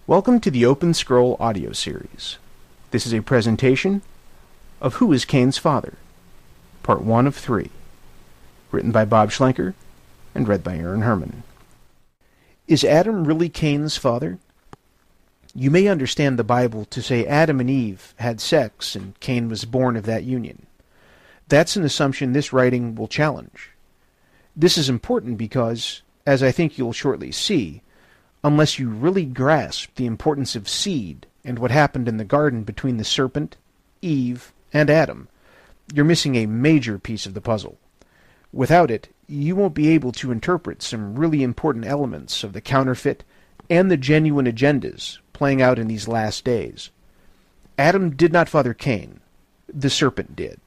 Welcome to the Open Scroll audio series. This is a presentation of Who is Cain's Father? Part 1 of 3. Written by Bob Schlenker and read by Aaron Herman. Is Adam really Cain's father? You may understand the Bible to say Adam and Eve had sex and Cain was born of that union. That's an assumption this writing will challenge. This is important because, as I think you'll shortly see, unless you really grasp the importance of seed and what happened in the garden between the serpent, Eve, and Adam, you're missing a major piece of the puzzle. Without it, you won't be able to interpret some really important elements of the counterfeit and the genuine agendas playing out in these last days. Adam did not father Cain. The serpent did.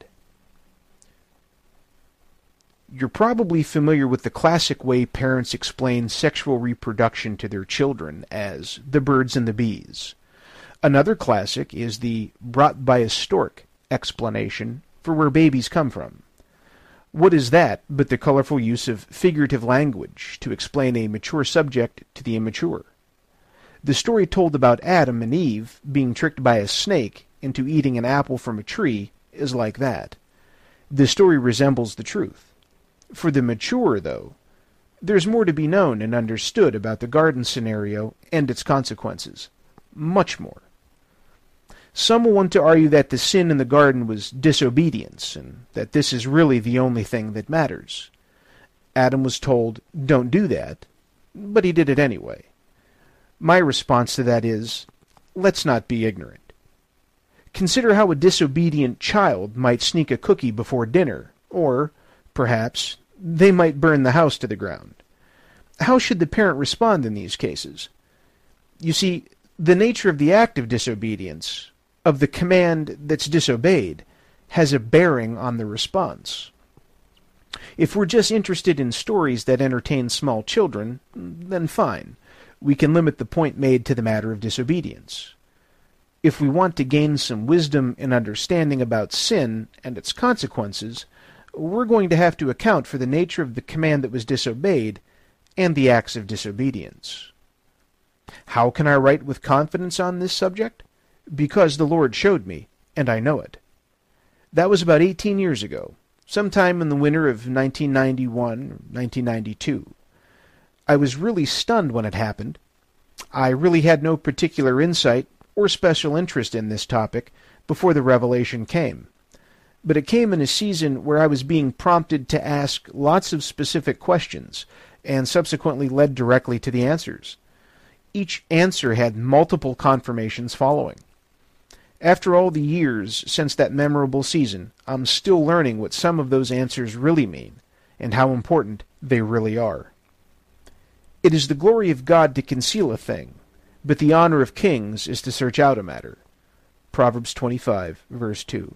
You're probably familiar with the classic way parents explain sexual reproduction to their children as the birds and the bees. Another classic is the brought by a stork explanation for where babies come from. What is that but the colorful use of figurative language to explain a mature subject to the immature? The story told about Adam and Eve being tricked by a snake into eating an apple from a tree is like that. The story resembles the truth. For the mature, though, there's more to be known and understood about the garden scenario and its consequences. Much more. Some will want to argue that the sin in the garden was disobedience, and that this is really the only thing that matters. Adam was told, don't do that, but he did it anyway. My response to that is, let's not be ignorant. Consider how a disobedient child might sneak a cookie before dinner, or, perhaps, they might burn the house to the ground. How should the parent respond in these cases? You see, the nature of the act of disobedience, of the command that's disobeyed, has a bearing on the response. If we're just interested in stories that entertain small children, then fine. We can limit the point made to the matter of disobedience. If we want to gain some wisdom and understanding about sin and its consequences, we're going to have to account for the nature of the command that was disobeyed and the acts of disobedience. How can I write with confidence on this subject? Because the Lord showed me, and I know it. That was about 18 years ago, sometime in the winter of 1991 or 1992. I was really stunned when it happened. I really had no particular insight or special interest in this topic before the revelation came. But it came in a season where I was being prompted to ask lots of specific questions, and subsequently led directly to the answers. Each answer had multiple confirmations following. After all the years since that memorable season, I'm still learning what some of those answers really mean, and how important they really are. It is the glory of God to conceal a thing, but the honor of kings is to search out a matter. Proverbs 25, verse 2.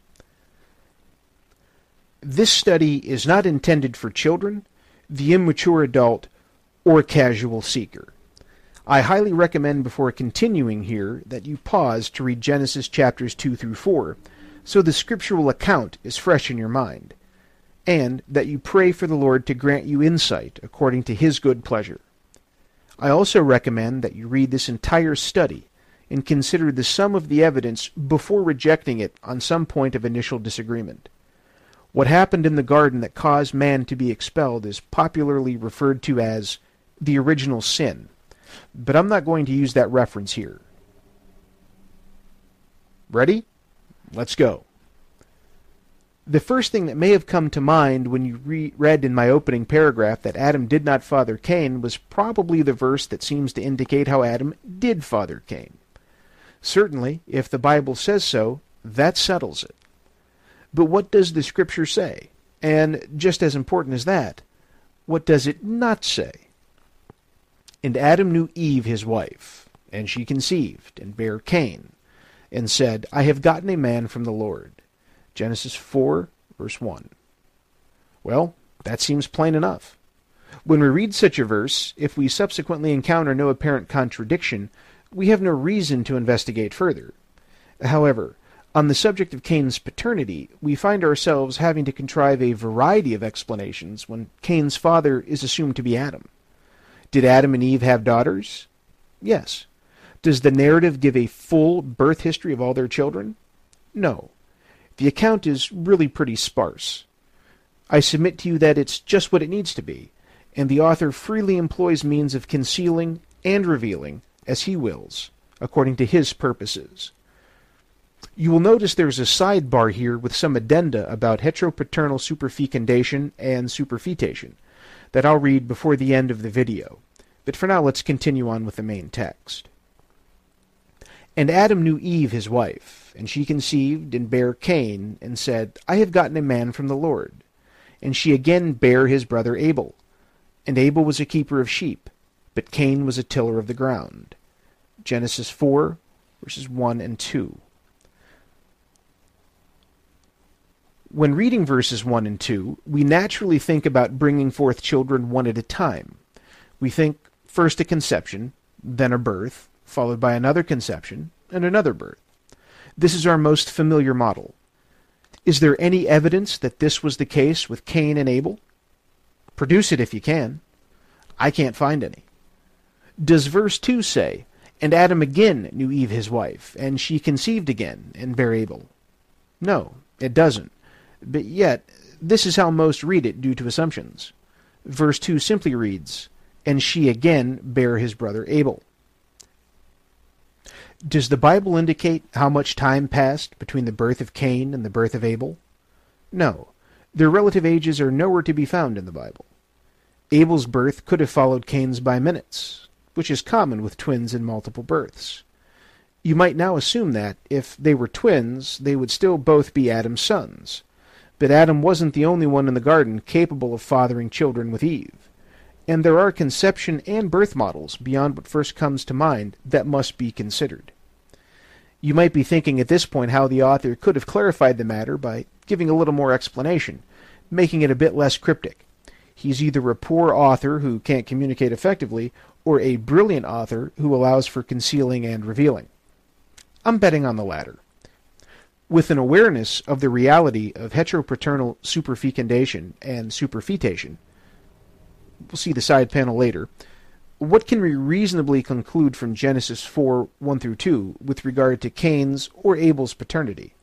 This study is not intended for children, the immature adult, or casual seeker. I highly recommend before continuing here that you pause to read Genesis chapters 2 through 4, so the scriptural account is fresh in your mind, and that you pray for the Lord to grant you insight according to His good pleasure. I also recommend that you read this entire study and consider the sum of the evidence before rejecting it on some point of initial disagreement. What happened in the garden that caused man to be expelled is popularly referred to as the original sin, but I'm not going to use that reference here. Ready? Let's go. The first thing that may have come to mind when you read in my opening paragraph that Adam did not father Cain was probably the verse that seems to indicate how Adam did father Cain. Certainly, if the Bible says so, that settles it. But what does the Scripture say? And just as important as that, what does it not say? And Adam knew Eve his wife, and she conceived, and bare Cain, and said, I have gotten a man from the Lord. Genesis 4, verse 1. Well, that seems plain enough. When we read such a verse, if we subsequently encounter no apparent contradiction, we have no reason to investigate further. However, on the subject of Cain's paternity, we find ourselves having to contrive a variety of explanations when Cain's father is assumed to be Adam. Did Adam and Eve have daughters? Yes. Does the narrative give a full birth history of all their children? No. The account is really pretty sparse. I submit to you that it's just what it needs to be, and the author freely employs means of concealing and revealing as he wills, according to his purposes. You will notice there's a sidebar here with some addenda about heteropaternal superfecundation and superfetation that I'll read before the end of the video. But for now, let's continue on with the main text. And Adam knew Eve his wife, and she conceived and bare Cain, and said, I have gotten a man from the Lord. And she again bare his brother Abel. And Abel was a keeper of sheep, but Cain was a tiller of the ground. Genesis 4, verses 1 and 2. When reading verses 1 and 2, we naturally think about bringing forth children one at a time. We think first a conception, then a birth, followed by another conception, and another birth. This is our most familiar model. Is there any evidence that this was the case with Cain and Abel? Produce it if you can. I can't find any. Does verse 2 say, And Adam again knew Eve his wife, and she conceived again, and bare Abel? No, it doesn't. But yet, this is how most read it due to assumptions. Verse 2 simply reads, And she again bare his brother Abel. Does the Bible indicate how much time passed between the birth of Cain and the birth of Abel? No. Their relative ages are nowhere to be found in the Bible. Abel's birth could have followed Cain's by minutes, which is common with twins in multiple births. You might now assume that, if they were twins, they would still both be Adam's sons. But Adam wasn't the only one in the garden capable of fathering children with Eve. And there are conception and birth models beyond what first comes to mind that must be considered. You might be thinking at this point how the author could have clarified the matter by giving a little more explanation, making it a bit less cryptic. He's either a poor author who can't communicate effectively, or a brilliant author who allows for concealing and revealing. I'm betting on the latter. With an awareness of the reality of heteropaternal superfecundation and superfetation, we'll see the side panel later, what can we reasonably conclude from Genesis 4, 1 through 2 with regard to Cain's or Abel's paternity?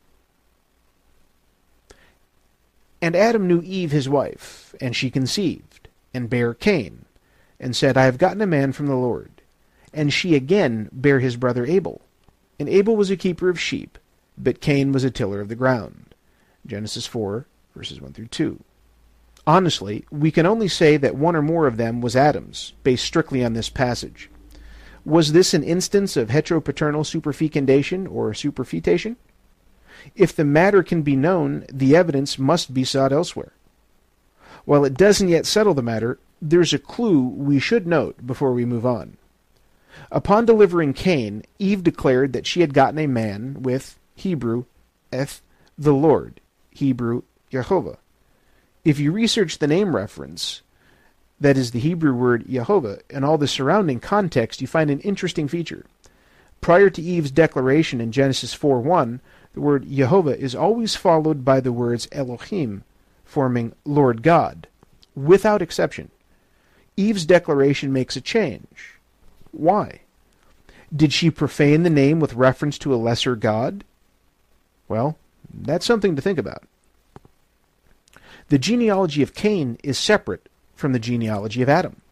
And Adam knew Eve his wife, and she conceived, and bare Cain, and said, I have gotten a man from the Lord. And she again bare his brother Abel. And Abel was a keeper of sheep, but Cain was a tiller of the ground. Genesis 4, verses 1 through 2. Honestly, we can only say that one or more of them was Adam's, based strictly on this passage. Was this an instance of heteropaternal superfecundation or superfetation? If the matter can be known, the evidence must be sought elsewhere. While it doesn't yet settle the matter, there's a clue we should note before we move on. Upon delivering Cain, Eve declared that she had gotten a man with, Hebrew, the Lord, Hebrew, Yehovah. If you research the name reference, that is the Hebrew word Yehovah, and all the surrounding context, you find an interesting feature. Prior to Eve's declaration in Genesis 4:1, the word Yehovah is always followed by the words Elohim, forming Lord God, without exception. Eve's declaration makes a change. Why? Did she profane the name with reference to a lesser god? Well, that's something to think about. The genealogy of Cain is separate from the genealogy of Adam.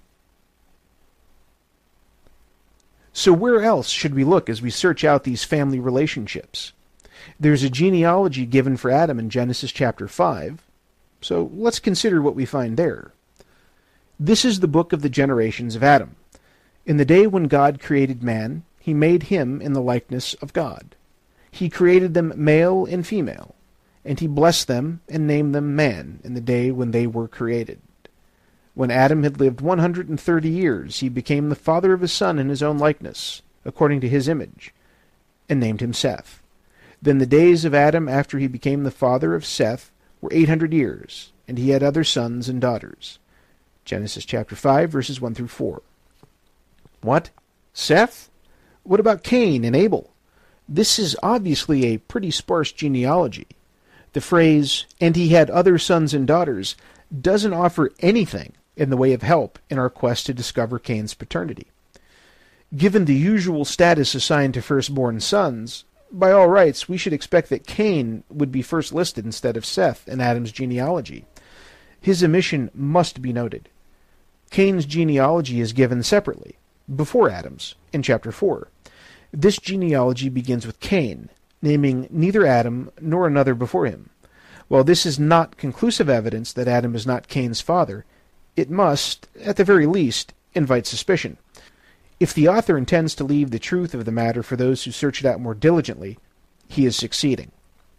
So where else should we look as we search out these family relationships? There's a genealogy given for Adam in Genesis chapter 5, so let's consider what we find there. This is the book of the generations of Adam. In the day when God created man, he made him in the likeness of God. He created them male and female, and he blessed them and named them man in the day when they were created. When Adam had lived 130 years, he became the father of a son in his own likeness, according to his image, and named him Seth. Then the days of Adam after he became the father of Seth were 800 years, and he had other sons and daughters. Genesis chapter 5, verses 1 through 4. What? Seth? What about Cain and Abel? This is obviously a pretty sparse genealogy. The phrase, and he had other sons and daughters, doesn't offer anything in the way of help in our quest to discover Cain's paternity. Given the usual status assigned to firstborn sons, by all rights we should expect that Cain would be first listed instead of Seth in Adam's genealogy. His omission must be noted. Cain's genealogy is given separately, before Adam's, in chapter 4. This genealogy begins with Cain, naming neither Adam nor another before him. While this is not conclusive evidence that Adam is not Cain's father, it must, at the very least, invite suspicion. If the author intends to leave the truth of the matter for those who search it out more diligently, he is succeeding.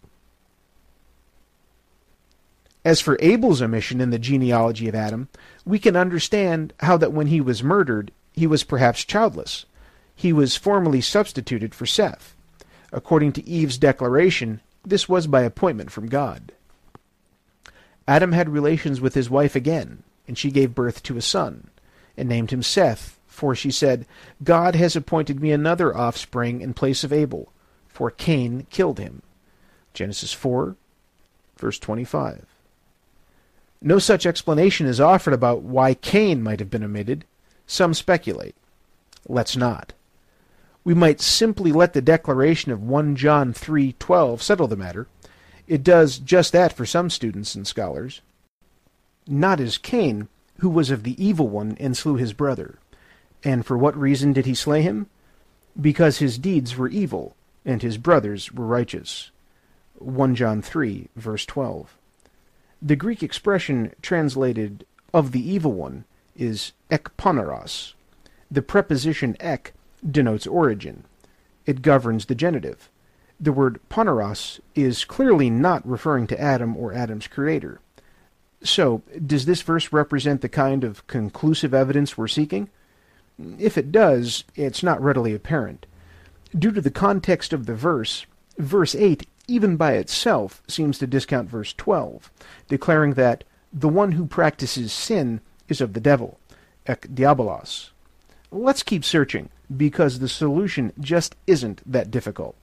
As for Abel's omission in the genealogy of Adam, we can understand how that when he was murdered, he was perhaps childless. He was formally substituted for Seth. According to Eve's declaration, this was by appointment from God. Adam had relations with his wife again, and she gave birth to a son, and named him Seth, for she said, God has appointed me another offspring in place of Abel, for Cain killed him. Genesis 4, verse 25. No such explanation is offered about why Cain might have been omitted. Some speculate. Let's not. We might simply let the declaration of 1 John 3:12 settle the matter. It does just that for some students and scholars. Not as Cain, who was of the evil one and slew his brother. And for what reason did he slay him? Because his deeds were evil, and his brothers were righteous. 1 John 3, verse 12. The Greek expression translated of the evil one is ekponeros. The preposition ek denotes origin. It governs the genitive. The word poneros is clearly not referring to Adam or Adam's creator. So, does this verse represent the kind of conclusive evidence we're seeking? If it does, it's not readily apparent. Due to the context of the verse, verse 8, even by itself, seems to discount verse 12, declaring that the one who practices sin is of the devil, ek diabolos. Let's keep searching, because the solution just isn't that difficult.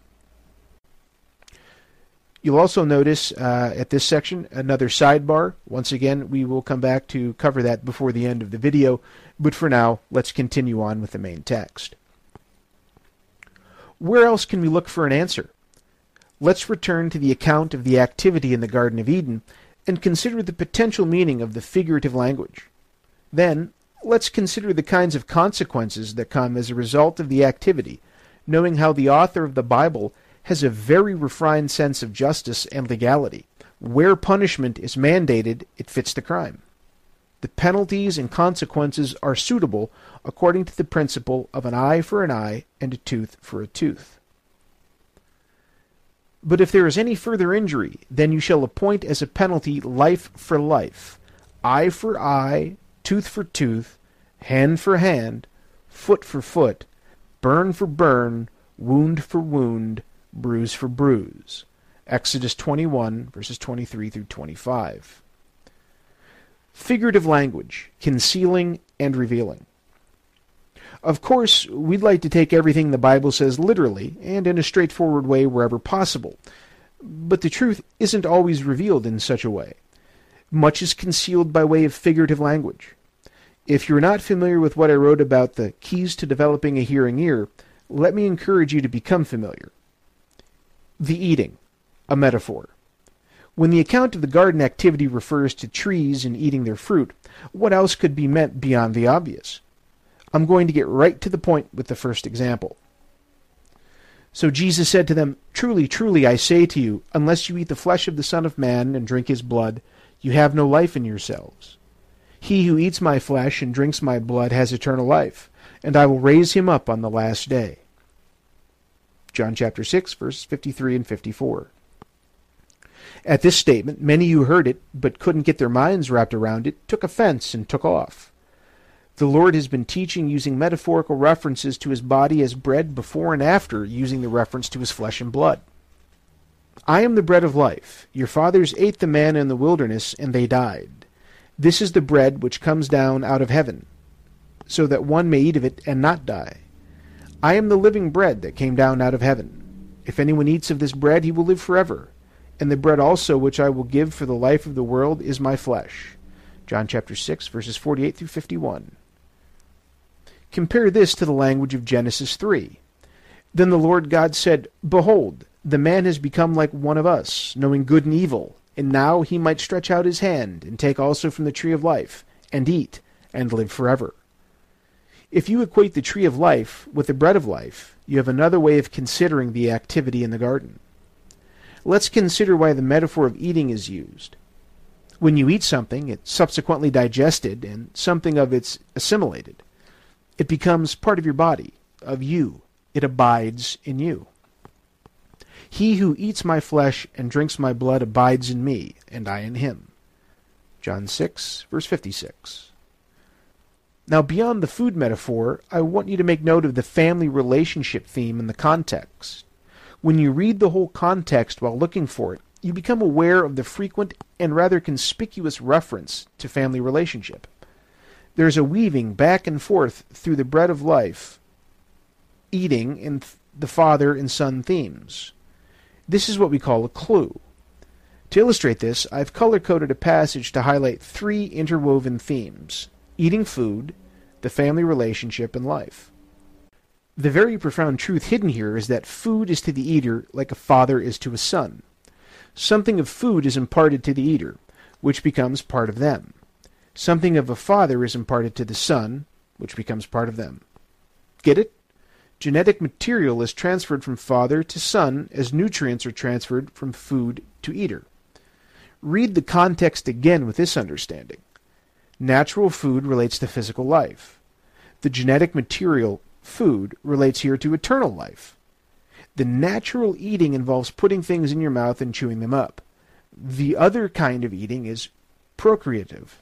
You'll also notice at this section another sidebar. Once again, we will come back to cover that before the end of the video, but for now, let's continue on with the main text. Where else can we look for an answer? Let's return to the account of the activity in the Garden of Eden and consider the potential meaning of the figurative language. Then, let's consider the kinds of consequences that come as a result of the activity, knowing how the author of the Bible has a very refined sense of justice and legality. Where punishment is mandated, it fits the crime. The penalties and consequences are suitable according to the principle of an eye for an eye and a tooth for a tooth. But if there is any further injury, then you shall appoint as a penalty life for life, eye for eye, tooth for tooth, hand for hand, foot for foot, burn for burn, wound for wound, bruise for bruise. Exodus 21, verses 23 through 25. Figurative language, concealing and revealing. Of course, we'd like to take everything the Bible says literally and in a straightforward way wherever possible, but the truth isn't always revealed in such a way. Much is concealed by way of figurative language. If you're not familiar with what I wrote about the keys to developing a hearing ear, let me encourage you to become familiar. The eating, a metaphor. When the account of the garden activity refers to trees and eating their fruit, what else could be meant beyond the obvious? I'm going to get right to the point with the first example. So Jesus said to them, Truly, truly, I say to you, unless you eat the flesh of the Son of Man and drink his blood, you have no life in yourselves. He who eats my flesh and drinks my blood has eternal life, and I will raise him up on the last day. John chapter 6, verses 53 and 54. At this statement, many who heard it, but couldn't get their minds wrapped around it, took offense and took off. The Lord has been teaching using metaphorical references to his body as bread before and after using the reference to his flesh and blood. I am the bread of life. Your fathers ate the manna in the wilderness, and they died. This is the bread which comes down out of heaven, so that one may eat of it and not die. I am the living bread that came down out of heaven. If anyone eats of this bread, he will live forever. And the bread also which I will give for the life of the world is my flesh. John chapter 6, verses 48 through 51. Compare this to the language of Genesis 3. Then the Lord God said, Behold, the man has become like one of us, knowing good and evil, and now he might stretch out his hand, and take also from the tree of life, and eat, and live forever. If you equate the tree of life with the bread of life, you have another way of considering the activity in the garden. Let's consider why the metaphor of eating is used. When you eat something, it's subsequently digested, and something of it's assimilated. It becomes part of your body, of you. It abides in you. He who eats my flesh and drinks my blood abides in me, and I in him. John 6, verse 56. Now, beyond the food metaphor, I want you to make note of the family relationship theme in the context. When you read the whole context while looking for it, you become aware of the frequent and rather conspicuous reference to family relationship. There's a weaving back and forth through the bread of life, eating, and the father and son themes. This is what we call a clue. To illustrate this, I've color-coded a passage to highlight 3 interwoven themes: eating food, the family relationship, and life. The very profound truth hidden here is that food is to the eater like a father is to a son. Something of food is imparted to the eater, which becomes part of them. Something of a father is imparted to the son, which becomes part of them. Get it? Genetic material is transferred from father to son as nutrients are transferred from food to eater. Read the context again with this understanding. Natural food relates to physical life. The genetic material, food, relates here to eternal life. The natural eating involves putting things in your mouth and chewing them up. The other kind of eating is procreative.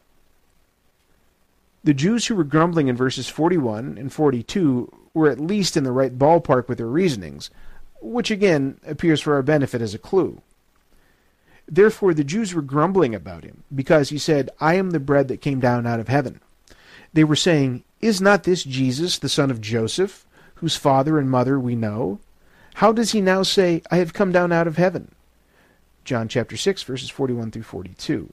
The Jews who were grumbling in verses 41 and 42 were at least in the right ballpark with their reasonings, which again appears for our benefit as a clue. Therefore the Jews were grumbling about him, because he said, I am the bread that came down out of heaven. They were saying, Is not this Jesus, the son of Joseph, whose father and mother we know? How does he now say, I have come down out of heaven? John chapter 6, verses 41 through 42.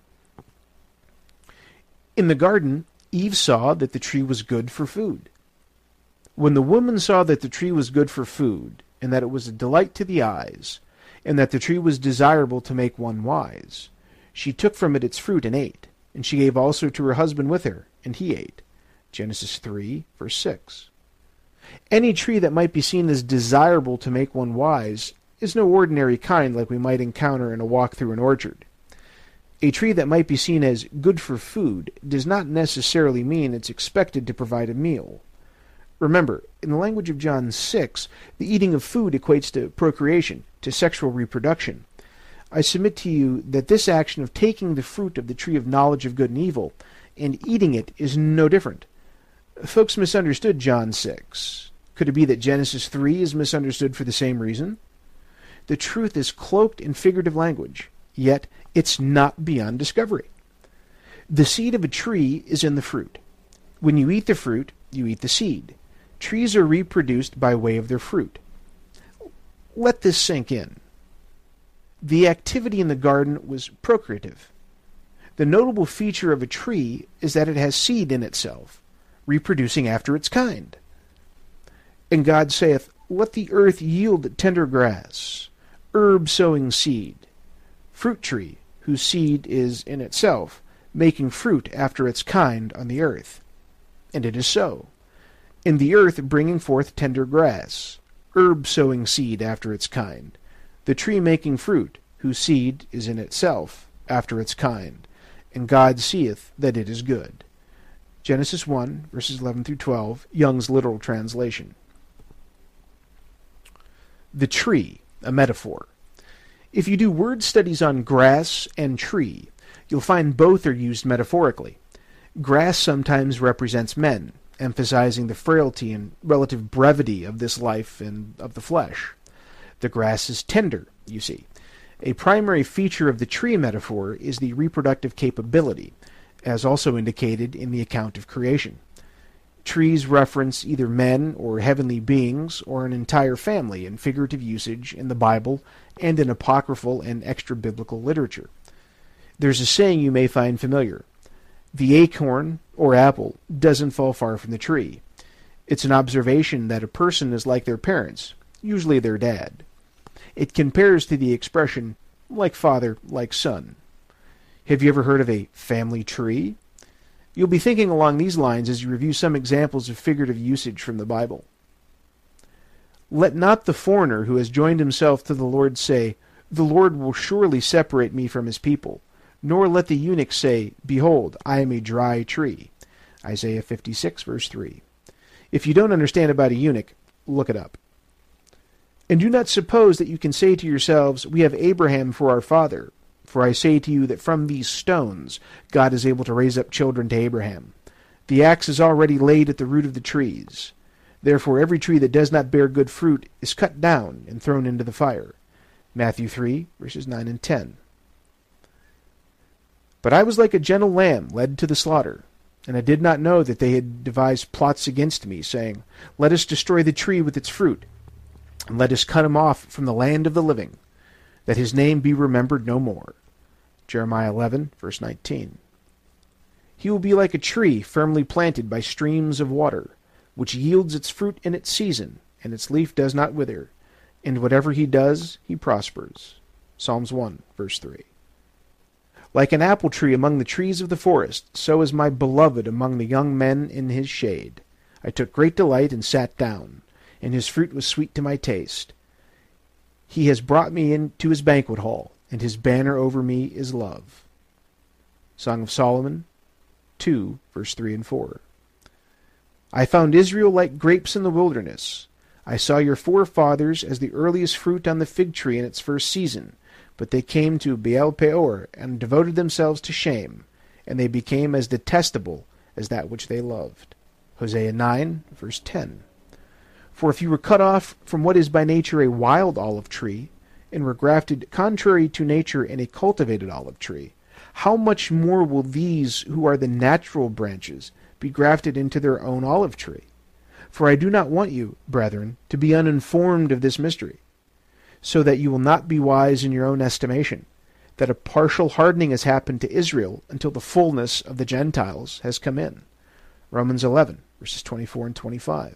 In the garden, Eve saw that the tree was good for food. When the woman saw that the tree was good for food, and that it was a delight to the eyes, and that the tree was desirable to make one wise, she took from it its fruit and ate, and she gave also to her husband with her, and he ate. Genesis 3, verse 6. Any tree that might be seen as desirable to make one wise is no ordinary kind like we might encounter in a walk through an orchard. A tree that might be seen as good for food does not necessarily mean it's expected to provide a meal. Remember, in the language of John 6, the eating of food equates to procreation, to sexual reproduction. I submit to you that this action of taking the fruit of the tree of knowledge of good and evil and eating it is no different. Folks misunderstood John 6. Could it be that Genesis 3 is misunderstood for the same reason? The truth is cloaked in figurative language, yet it's not beyond discovery. The seed of a tree is in the fruit. When you eat the fruit, you eat the seed. Trees are reproduced by way of their fruit. Let this sink in. The activity in the garden was procreative. The notable feature of a tree is that it has seed in itself, reproducing after its kind. And God saith, Let the earth yield tender grass, herb sowing seed, fruit tree, whose seed is in itself, making fruit after its kind on the earth. And it is so. In the earth bringing forth tender grass, herb sowing seed after its kind, the tree making fruit, whose seed is in itself, after its kind. And God seeth that it is good. Genesis 1, verses 11 through 12, Young's literal translation. The tree, a metaphor. If you do word studies on grass and tree, you'll find both are used metaphorically. Grass sometimes represents men, emphasizing the frailty and relative brevity of this life and of the flesh. The grass is tender, you see. A primary feature of the tree metaphor is the reproductive capability, as also indicated in the account of creation. Trees reference either men or heavenly beings or an entire family in figurative usage in the Bible and in apocryphal and extra-biblical literature. There's a saying you may find familiar. The acorn, or apple, doesn't fall far from the tree. It's an observation that a person is like their parents, usually their dad. It compares to the expression, like father, like son. Have you ever heard of a family tree? You'll be thinking along these lines as you review some examples of figurative usage from the Bible. Let not the foreigner who has joined himself to the Lord say, "The Lord will surely separate me from his people," nor let the eunuch say, "Behold, I am a dry tree." Isaiah 56, verse 3. If you don't understand about a eunuch, look it up. And do not suppose that you can say to yourselves, "We have Abraham for our father." For I say to you that from these stones God is able to raise up children to Abraham. The axe is already laid at the root of the trees. Therefore every tree that does not bear good fruit is cut down and thrown into the fire. Matthew 3, verses 9 and 10. But I was like a gentle lamb led to the slaughter, and I did not know that they had devised plots against me, saying, "Let us destroy the tree with its fruit, and let us cut him off from the land of the living, that his name be remembered no more." Jeremiah 11, verse 19. He will be like a tree firmly planted by streams of water, which yields its fruit in its season, and its leaf does not wither, and whatever he does, he prospers. Psalms 1, verse 3. Like an apple tree among the trees of the forest, so is my beloved among the young men in his shade. I took great delight and sat down, and his fruit was sweet to my taste. He has brought me into his banquet hall, and his banner over me is love. Song of Solomon 2, verse 3 and 4. I found Israel like grapes in the wilderness. I saw your forefathers as the earliest fruit on the fig tree in its first season, but they came to Baal Peor and devoted themselves to shame, and they became as detestable as that which they loved. Hosea 9, verse 10. For if you were cut off from what is by nature a wild olive tree, and were grafted contrary to nature in a cultivated olive tree, how much more will these who are the natural branches be grafted into their own olive tree? For I do not want you, brethren, to be uninformed of this mystery, so that you will not be wise in your own estimation, that a partial hardening has happened to Israel until the fullness of the Gentiles has come in. Romans 11, verses 24 and 25.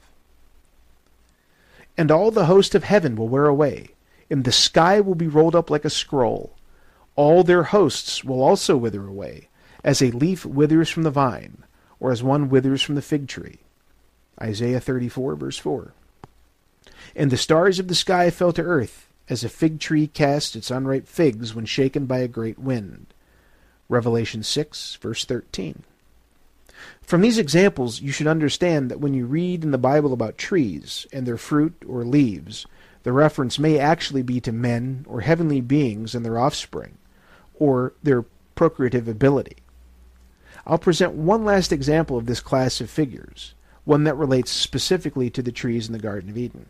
And all the host of heaven will wear away, and the sky will be rolled up like a scroll. All their hosts will also wither away, as a leaf withers from the vine, or as one withers from the fig tree. Isaiah 34, verse 4. And the stars of the sky fell to earth, as a fig tree casts its unripe figs when shaken by a great wind. Revelation 6, verse 13. From these examples, you should understand that when you read in the Bible about trees and their fruit or leaves, the reference may actually be to men or heavenly beings and their offspring, or their procreative ability. I'll present one last example of this class of figures, one that relates specifically to the trees in the Garden of Eden.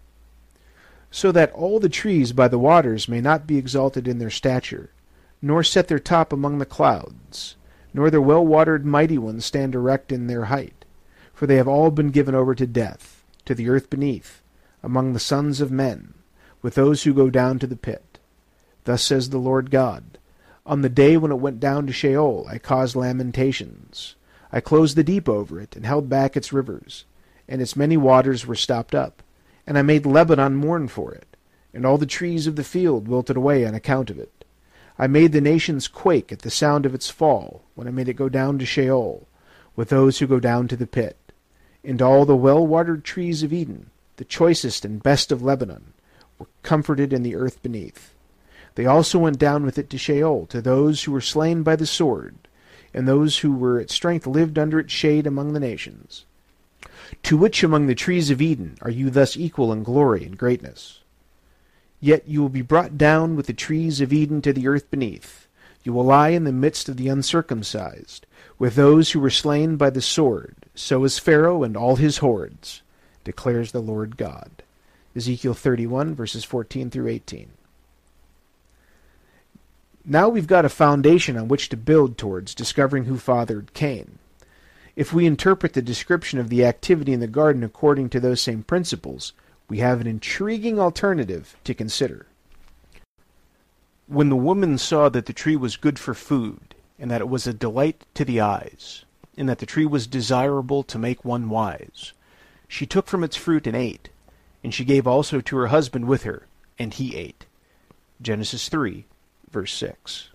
So that all the trees by the waters may not be exalted in their stature, nor set their top among the clouds, nor the well-watered mighty ones stand erect in their height, for they have all been given over to death, to the earth beneath, among the sons of men, with those who go down to the pit. Thus says the Lord God, on the day when it went down to Sheol, I caused lamentations. I closed the deep over it, and held back its rivers, and its many waters were stopped up. And I made Lebanon mourn for it, and all the trees of the field wilted away on account of it. I made the nations quake at the sound of its fall, when I made it go down to Sheol, with those who go down to the pit. And all the well-watered trees of Eden, the choicest and best of Lebanon, were comforted in the earth beneath. They also went down with it to Sheol, to those who were slain by the sword, and those who were at strength lived under its shade among the nations. To which among the trees of Eden are you thus equal in glory and greatness? Yet you will be brought down with the trees of Eden to the earth beneath. You will lie in the midst of the uncircumcised, with those who were slain by the sword. So is Pharaoh and all his hordes, declares the Lord God. Ezekiel 31, verses 14 through 18. Now we've got a foundation on which to build towards discovering who fathered Cain. If we interpret the description of the activity in the garden according to those same principles, we have an intriguing alternative to consider. When the woman saw that the tree was good for food, and that it was a delight to the eyes, and that the tree was desirable to make one wise, She took from its fruit and ate, and she gave also to her husband with her, and he ate. Genesis 3, verse 6.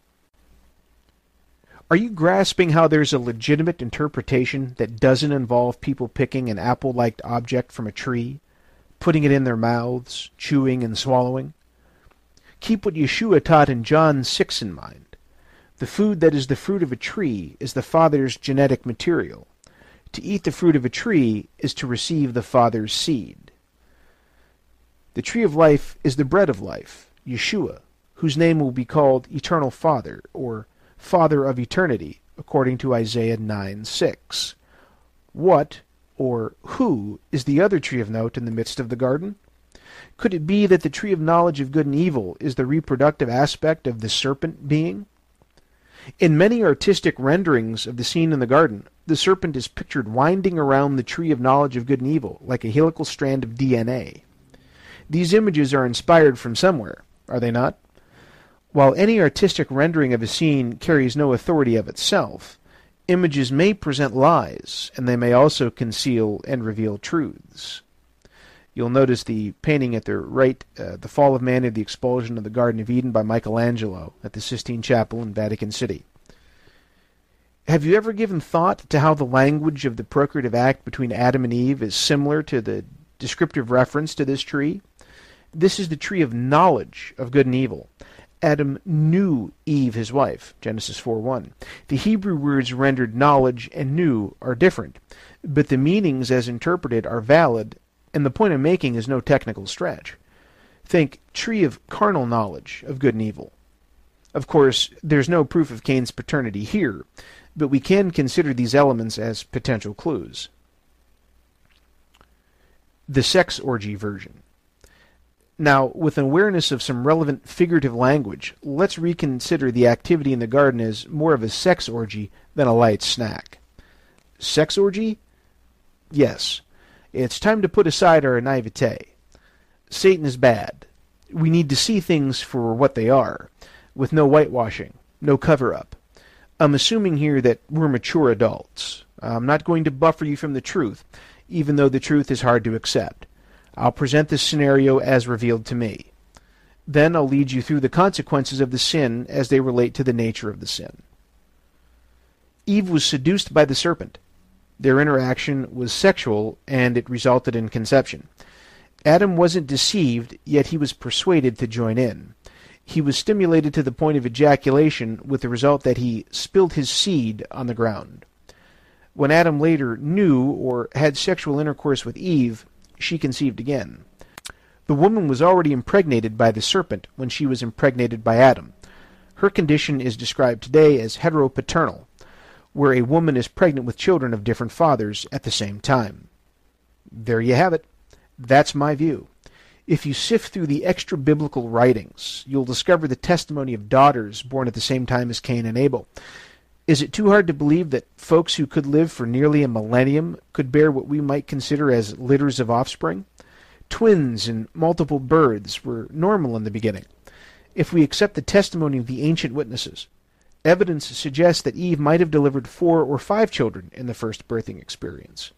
Are you grasping how there's a legitimate interpretation that doesn't involve people picking an apple-like object from a tree, putting it in their mouths, chewing and swallowing? Keep what Yeshua taught in John 6 in mind. The food that is the fruit of a tree is the Father's genetic material. To eat the fruit of a tree is to receive the Father's seed. The tree of life is the bread of life, Yeshua, whose name will be called Eternal Father, or Father of Eternity, according to Isaiah 9:6. What, or who, is the other tree of note in the midst of the garden? Could it be that the tree of knowledge of good and evil is the reproductive aspect of the serpent being? In many artistic renderings of the scene in the garden, the serpent is pictured winding around the tree of knowledge of good and evil like a helical strand of DNA. These images are inspired from somewhere, are they not? While any artistic rendering of a scene carries no authority of itself, images may present lies, and they may also conceal and reveal truths. You'll notice the painting at the right, The Fall of Man and the Expulsion of the Garden of Eden by Michelangelo at the Sistine Chapel in Vatican City. Have you ever given thought to how the language of the procreative act between Adam and Eve is similar to the descriptive reference to this tree? This is the tree of knowledge of good and evil. Adam knew Eve, his wife, Genesis 4:1. The Hebrew words rendered knowledge and knew are different, but the meanings as interpreted are valid, and the point I'm making is no technical stretch. Think tree of carnal knowledge of good and evil. Of course, there's no proof of Cain's paternity here, but we can consider these elements as potential clues. The sex orgy version. Now, with an awareness of some relevant figurative language, let's reconsider the activity in the garden as more of a sex orgy than a light snack. Sex orgy? Yes. It's time to put aside our naivete. Satan is bad. We need to see things for what they are, with no whitewashing, no cover-up. I'm assuming here that we're mature adults. I'm not going to buffer you from the truth, even though the truth is hard to accept. I'll present this scenario as revealed to me. Then I'll lead you through the consequences of the sin as they relate to the nature of the sin. Eve was seduced by the serpent. Their interaction was sexual, and it resulted in conception. Adam wasn't deceived, yet he was persuaded to join in. He was stimulated to the point of ejaculation, with the result that he spilled his seed on the ground. When Adam later knew or had sexual intercourse with Eve, she conceived again. The woman was already impregnated by the serpent when she was impregnated by Adam. Her condition is described today as heteropaternal, where a woman is pregnant with children of different fathers at the same time. There you have it. That's my view. If you sift through the extra-biblical writings, you'll discover the testimony of daughters born at the same time as Cain and Abel. Is it too hard to believe that folks who could live for nearly a millennium could bear what we might consider as litters of offspring? Twins and multiple births were normal in the beginning. If we accept the testimony of the ancient witnesses, evidence suggests that Eve might have delivered 4 or 5 children in the first birthing experience.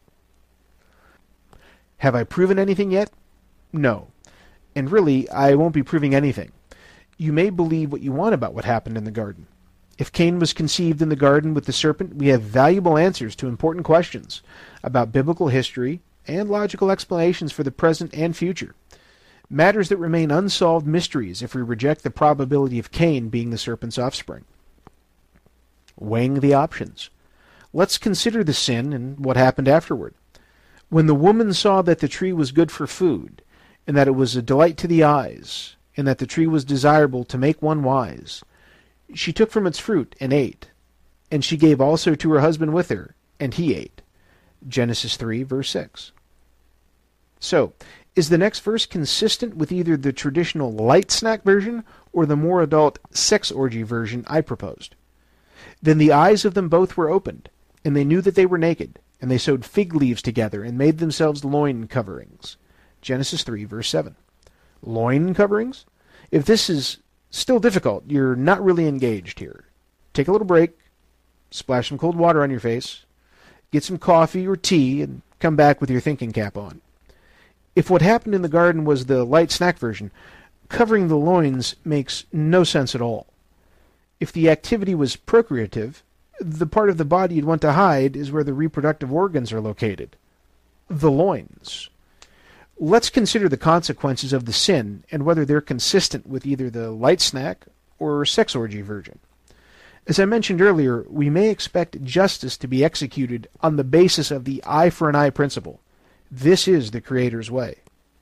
Have I proven anything yet? No. And really, I won't be proving anything. You may believe what you want about what happened in the garden. If Cain was conceived in the garden with the serpent, we have valuable answers to important questions about biblical history and logical explanations for the present and future. Matters that remain unsolved mysteries if we reject the probability of Cain being the serpent's offspring. Weighing the options. Let's consider the sin and what happened afterward. When the woman saw that the tree was good for food, and that it was a delight to the eyes, and that the tree was desirable to make one wise, she took from its fruit and ate, and she gave also to her husband with her, and he ate. Genesis 3, verse 6. So, is the next verse consistent with either the traditional light snack version or the more adult sex orgy version I proposed? Then the eyes of them both were opened, and they knew that they were naked, and they sewed fig leaves together and made themselves loin coverings. Genesis 3, verse 7. Loin coverings? If this is still difficult, you're not really engaged here. Take a little break, splash some cold water on your face, get some coffee or tea, and come back with your thinking cap on. If what happened in the garden was the light snack version, covering the loins makes no sense at all. If the activity was procreative, the part of the body you'd want to hide is where the reproductive organs are located. The loins. Let's consider the consequences of the sin and whether they're consistent with either the light snack or sex orgy version. As I mentioned earlier, we may expect justice to be executed on the basis of the eye for an eye principle. This is the Creator's way.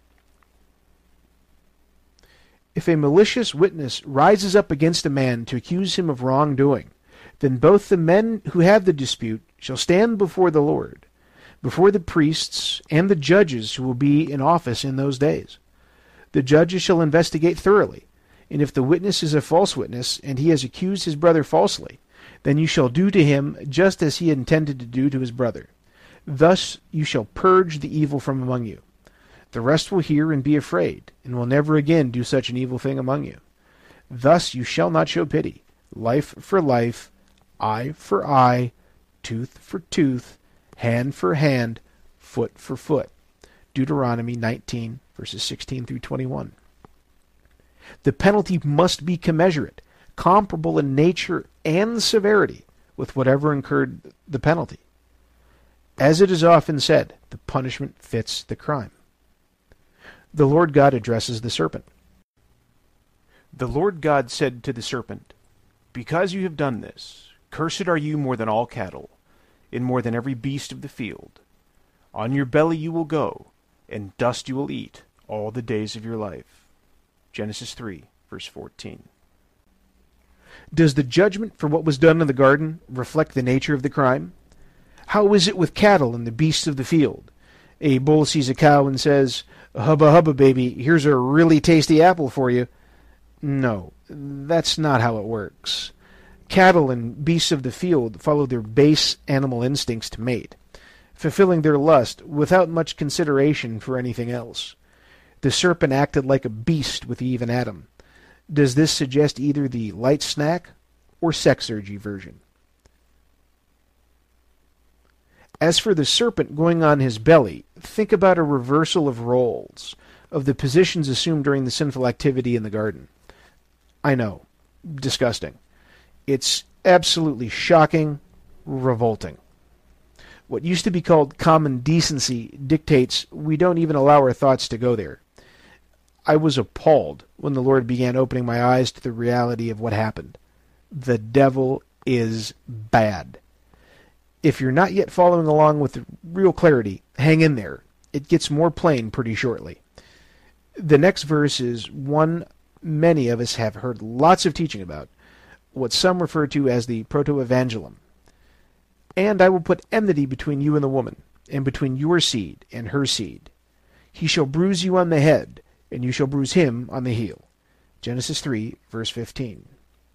If a malicious witness rises up against a man to accuse him of wrongdoing, then both the men who have the dispute shall stand before the Lord, before the priests and the judges who will be in office in those days. The judges shall investigate thoroughly, and if the witness is a false witness, and he has accused his brother falsely, then you shall do to him just as he intended to do to his brother. Thus you shall purge the evil from among you. The rest will hear and be afraid, and will never again do such an evil thing among you. Thus you shall not show pity, life for life, eye for eye, tooth for tooth, hand for hand, foot for foot. Deuteronomy 19, verses 16 through 21. The penalty must be commensurate, comparable in nature and severity with whatever incurred the penalty. As it is often said, the punishment fits the crime. The Lord God addresses the serpent. The Lord God said to the serpent, "Because you have done this, cursed are you more than all cattle, and more than every beast of the field. On your belly you will go, and dust you will eat all the days of your life." Genesis 3, verse 14. Does the judgment for what was done in the garden reflect the nature of the crime? How is it with cattle and the beasts of the field? A bull sees a cow and says, "Hubba hubba, baby, here's a really tasty apple for you." No, that's not how it works. Cattle and beasts of the field follow their base animal instincts to mate, fulfilling their lust without much consideration for anything else. The serpent acted like a beast with Eve and Adam. Does this suggest either the light snack or sex orgy version? As for the serpent going on his belly, think about a reversal of roles, of the positions assumed during the sinful activity in the garden. I know, disgusting. It's absolutely shocking, revolting. What used to be called common decency dictates we don't even allow our thoughts to go there. I was appalled when the Lord began opening my eyes to the reality of what happened. The devil is bad. If you're not yet following along with real clarity, hang in there. It gets more plain pretty shortly. The next verse is one many of us have heard lots of teaching about, what some refer to as the proto-evangelium. "And I will put enmity between you and the woman, and between your seed and her seed. He shall bruise you on the head, and you shall bruise him on the heel." Genesis 3, verse 15.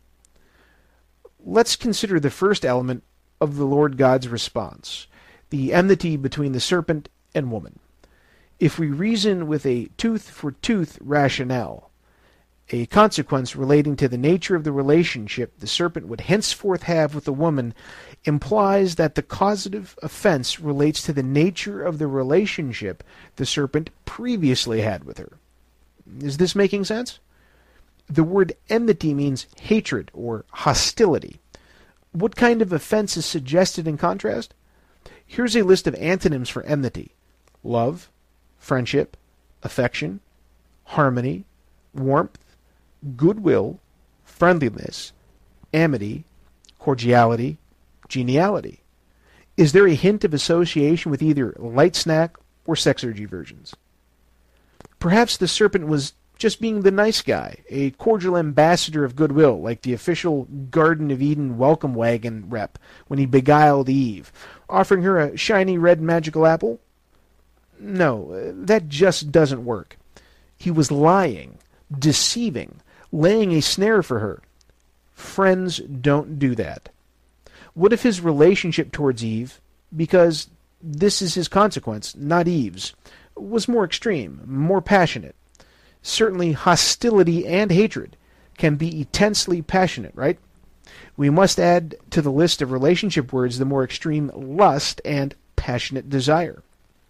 Let's consider the first element of the Lord God's response, the enmity between the serpent and woman. If we reason with a tooth-for-tooth rationale, a consequence relating to the nature of the relationship the serpent would henceforth have with the woman implies that the causative offense relates to the nature of the relationship the serpent previously had with her. Is this making sense? The word enmity means hatred or hostility. What kind of offense is suggested in contrast? Here's a list of antonyms for enmity: love, friendship, affection, harmony, warmth, goodwill, friendliness, amity, cordiality, geniality. Is there a hint of association with either light snack or sex orgy versions? Perhaps the serpent was just being the nice guy, a cordial ambassador of goodwill, like the official Garden of Eden welcome wagon rep when he beguiled Eve, offering her a shiny red magical apple? No, that just doesn't work. He was lying, deceiving, laying a snare for her. Friends don't do that. What if his relationship towards Eve, because this is his consequence, not Eve's, was more extreme, more passionate? Certainly hostility and hatred can be intensely passionate, right? We must add to the list of relationship words the more extreme lust and passionate desire.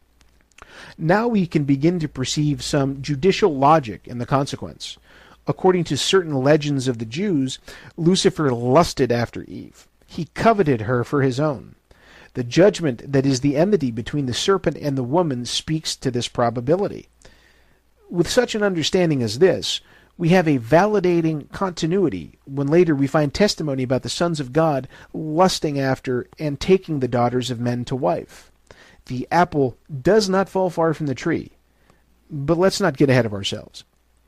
Now we can begin to perceive some judicial logic in the consequence. According to certain legends of the Jews, Lucifer lusted after Eve. He coveted her for his own. The judgment that is the enmity between the serpent and the woman speaks to this probability. With such an understanding as this, we have a validating continuity when later we find testimony about the sons of God lusting after and taking the daughters of men to wife. The apple does not fall far from the tree. But let's not get ahead of ourselves.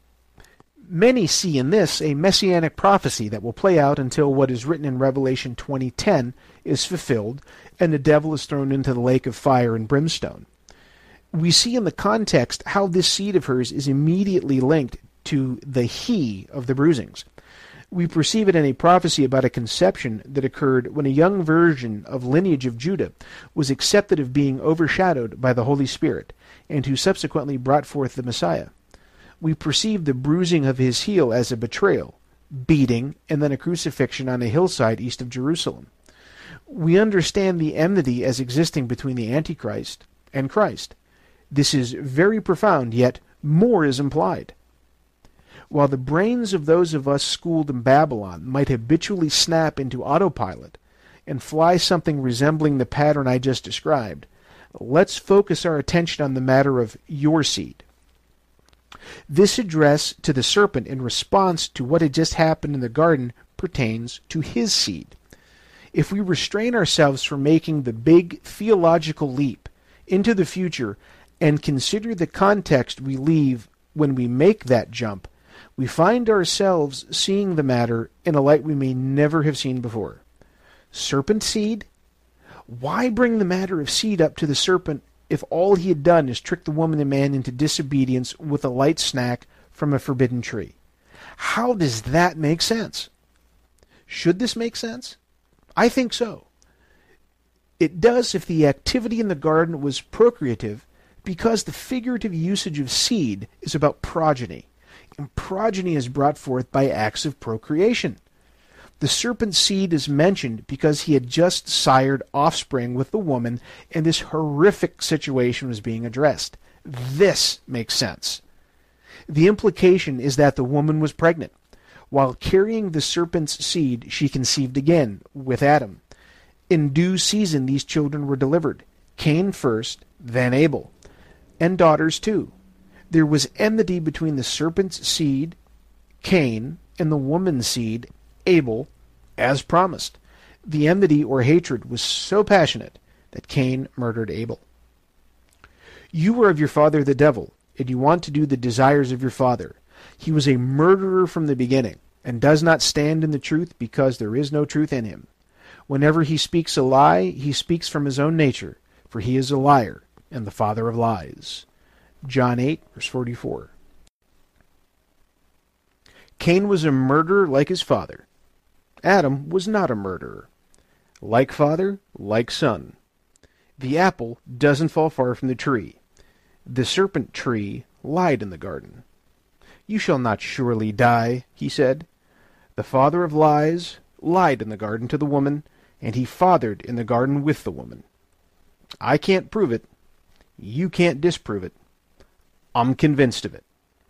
Many see in this a messianic prophecy that will play out until what is written in Revelation 20:10 is fulfilled, and the devil is thrown into the lake of fire and brimstone. We see in the context how this seed of hers is immediately linked to the he of the bruisings. We perceive it in a prophecy about a conception that occurred when a young virgin of lineage of Judah was accepted of being overshadowed by the Holy Spirit, and who subsequently brought forth the Messiah. We perceive the bruising of his heel as a betrayal, beating, and then a crucifixion on a hillside east of Jerusalem. We understand the enmity as existing between the Antichrist and Christ. This is very profound, yet more is implied. While the brains of those of us schooled in Babylon might habitually snap into autopilot and fly something resembling the pattern I just described, let's focus our attention on the matter of your seed. This address to the serpent in response to what had just happened in the garden pertains to his seed. If we restrain ourselves from making the big theological leap into the future and consider the context we leave when we make that jump, we find ourselves seeing the matter in a light we may never have seen before. Serpent seed? Why bring the matter of seed up to the serpent if all he had done is trick the woman and man into disobedience with a light snack from a forbidden tree? How does that make sense? Should this make sense? I think so. It does if the activity in the garden was procreative, because the figurative usage of seed is about progeny, and progeny is brought forth by acts of procreation. The serpent's seed is mentioned because he had just sired offspring with the woman, and this horrific situation was being addressed. This makes sense. The implication is that the woman was pregnant. While carrying the serpent's seed, she conceived again with Adam. In due season, these children were delivered. Cain first, then Abel. And daughters too. There was enmity between the serpent's seed, Cain, and the woman's seed, Abel, as promised. The enmity or hatred was so passionate that Cain murdered Abel. You are of your father the devil, and you want to do the desires of your father. He was a murderer from the beginning, and does not stand in the truth because there is no truth in him. Whenever he speaks a lie, he speaks from his own nature, for he is a liar and the father of lies. John 8, verse 44. Cain was a murderer like his father. Adam was not a murderer. Like father, like son. The apple doesn't fall far from the tree. The serpent tree lied in the garden. You shall not surely die, he said. The father of lies lied in the garden to the woman, and he fathered in the garden with the woman. I can't prove it. You can't disprove it. I'm convinced of it.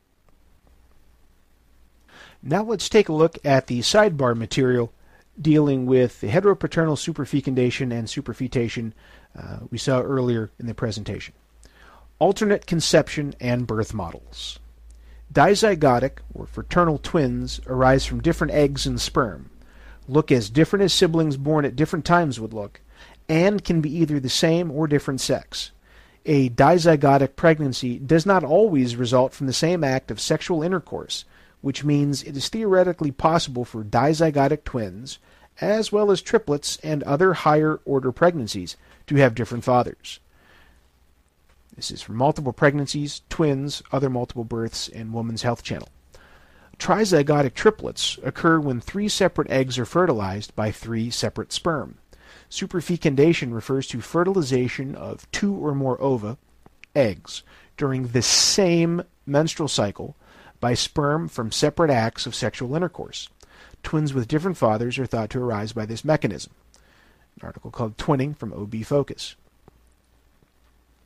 Now let's take a look at the sidebar material dealing with the heteropaternal superfecundation and superfetation we saw earlier in the presentation. Alternate conception and birth models. Dizygotic, or fraternal twins, arise from different eggs and sperm, look as different as siblings born at different times would look, and can be either the same or different sex. A dizygotic pregnancy does not always result from the same act of sexual intercourse, which means it is theoretically possible for dizygotic twins, as well as triplets and other higher-order pregnancies, to have different fathers. This is for multiple pregnancies, twins, other multiple births, and Woman's Health Channel. Trizygotic triplets occur when 3 separate eggs are fertilized by 3 separate sperm. Superfecundation refers to fertilization of 2 or more ova, eggs, during the same menstrual cycle by sperm from separate acts of sexual intercourse. Twins with different fathers are thought to arise by this mechanism. An article called Twinning from OB Focus.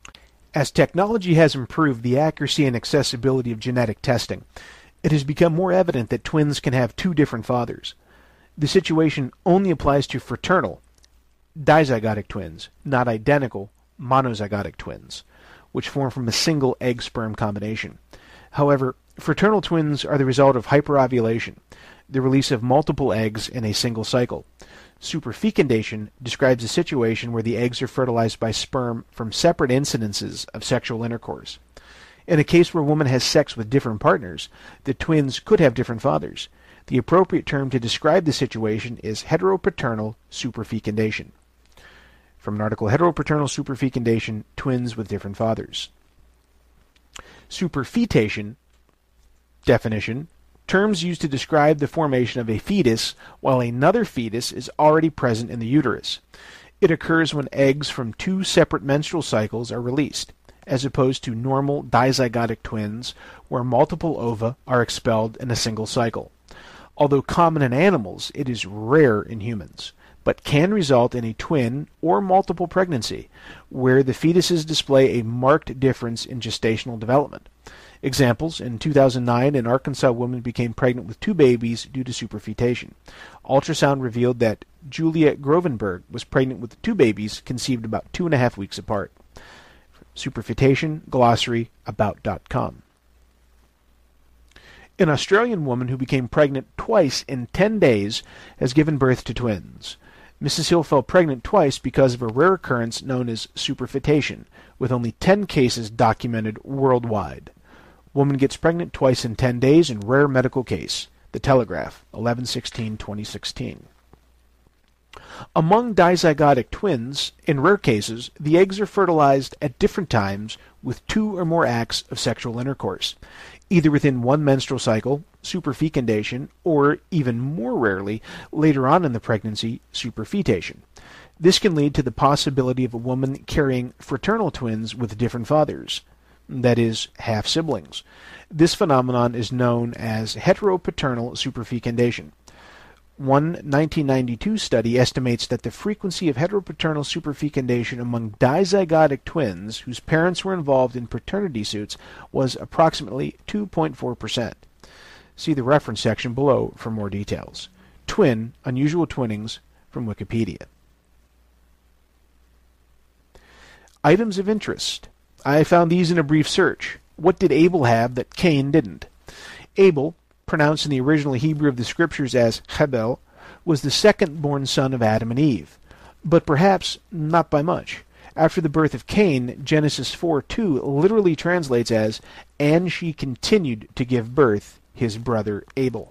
As technology has improved the accuracy and accessibility of genetic testing, it has become more evident that twins can have two different fathers. The situation only applies to fraternal, dizygotic twins, not identical, monozygotic twins, which form from a single egg-sperm combination. However, fraternal twins are the result of hyperovulation, the release of multiple eggs in a single cycle. Superfecundation describes a situation where the eggs are fertilized by sperm from separate incidences of sexual intercourse. In a case where a woman has sex with different partners, the twins could have different fathers. The appropriate term to describe the situation is heteropaternal superfecundation. From an article, Heteropaternal Superfecundation, Twins with Different Fathers. Superfetation, definition, terms used to describe the formation of a fetus while another fetus is already present in the uterus. It occurs when eggs from two separate menstrual cycles are released, as opposed to normal dizygotic twins where multiple ova are expelled in a single cycle. Although common in animals, it is rare in humans, but can result in a twin or multiple pregnancy, where the fetuses display a marked difference in gestational development. Examples: in 2009, an Arkansas woman became pregnant with two babies due to superfetation. Ultrasound revealed that Julia Grovenberg was pregnant with two babies conceived about 2.5 weeks apart. Superfetation, glossary, about.com. An Australian woman who became pregnant twice in 10 days has given birth to twins. Mrs. Hill fell pregnant twice because of a rare occurrence known as superfetation, with only 10 cases documented worldwide. Woman gets pregnant twice in 10 days in rare medical case. The Telegraph, 11/16/2016. Among dizygotic twins, in rare cases, the eggs are fertilized at different times with 2 or more acts of sexual intercourse, either within one menstrual cycle, superfecundation, or, even more rarely, later on in the pregnancy, superfetation. This can lead to the possibility of a woman carrying fraternal twins with different fathers, that is, half-siblings. This phenomenon is known as heteropaternal superfecundation. One 1992 study estimates that the frequency of heteropaternal superfecundation among dizygotic twins whose parents were involved in paternity suits was approximately 2.4%. See the reference section below for more details. Twin, unusual twinnings, from Wikipedia. Items of interest. I found these in a brief search. What did Abel have that Cain didn't? Abel, pronounced in the original Hebrew of the Scriptures as Hebel, was the second-born son of Adam and Eve, but perhaps not by much. After the birth of Cain, Genesis 4:2 literally translates as, "And she continued to give birth his brother Abel."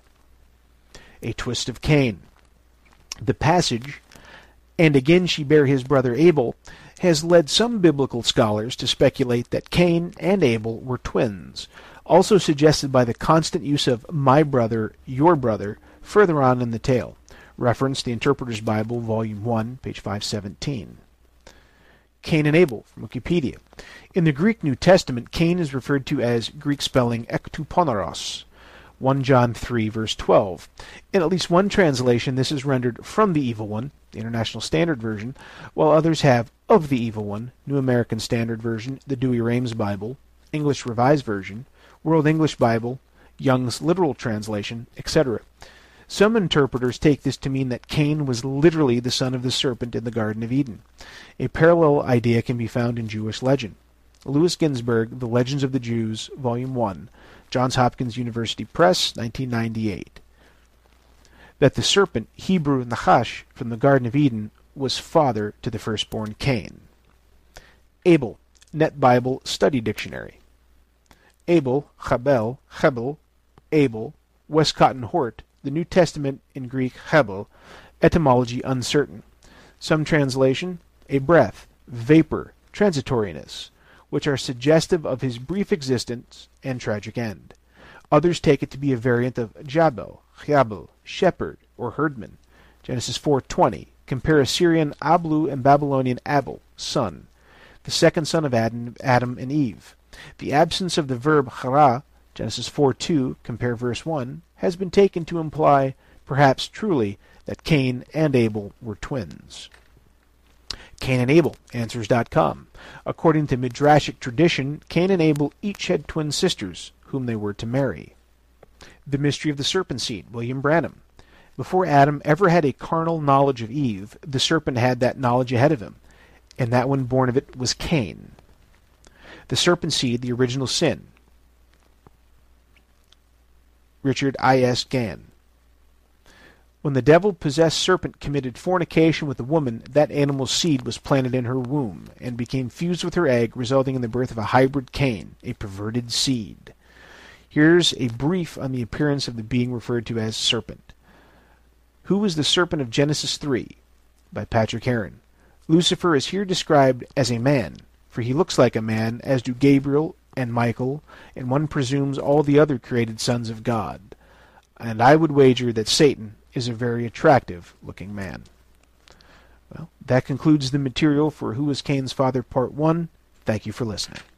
A twist of Cain. The passage, "And again she bare his brother Abel," has led some biblical scholars to speculate that Cain and Abel were twins, also suggested by the constant use of "my brother," "your brother," further on in the tale. Reference the Interpreter's Bible, Volume 1, page 517. Cain and Abel, from Wikipedia. In the Greek New Testament, Cain is referred to as Greek spelling ektuponeros, 1 John 3, verse 12. In at least one translation, this is rendered "from the evil one," the International Standard Version, while others have "of the evil one," New American Standard Version, the Douay-Rheims Bible, English Revised Version, World English Bible, Young's Literal Translation, etc. Some interpreters take this to mean that Cain was literally the son of the serpent in the Garden of Eden. A parallel idea can be found in Jewish legend. Louis Ginsberg, The Legends of the Jews, Volume 1, Johns Hopkins University Press, 1998. That the serpent, Hebrew Nachash, from the Garden of Eden, was father to the firstborn Cain. Abel, Net Bible Study Dictionary. Abel, Chabel, Hebel, Abel, Westcott and Hort, the New Testament in Greek Hebel, etymology uncertain. Some translation, a breath, vapor, transitoriness, which are suggestive of his brief existence and tragic end. Others take it to be a variant of Jabel, Chabel, shepherd, or herdman. Genesis 4:20, compare Assyrian Ablu and Babylonian Abel, son, the second son of Adam and Eve. The absence of the verb chara, Genesis 4:2, compare verse 1, has been taken to imply, perhaps truly, that Cain and Abel were twins. Cain and Abel, Answers.com. According to Midrashic tradition, Cain and Abel each had twin sisters, whom they were to marry. The Mystery of the Serpent Seed, William Branham. Before Adam ever had a carnal knowledge of Eve, the serpent had that knowledge ahead of him, and that one born of it was Cain. The serpent seed, the original sin. Richard I.S. Gann. When the devil-possessed serpent committed fornication with a woman, that animal's seed was planted in her womb and became fused with her egg, resulting in the birth of a hybrid Cain, a perverted seed. Here's a brief on the appearance of the being referred to as serpent. Who is the serpent of Genesis 3? By Patrick Heron. Lucifer is here described as a man, for he looks like a man, as do Gabriel and Michael, and one presumes all the other created sons of God. And I would wager that Satan is a very attractive-looking man. Well, that concludes the material for Who Was Cain's Father Part 1. Thank you for listening.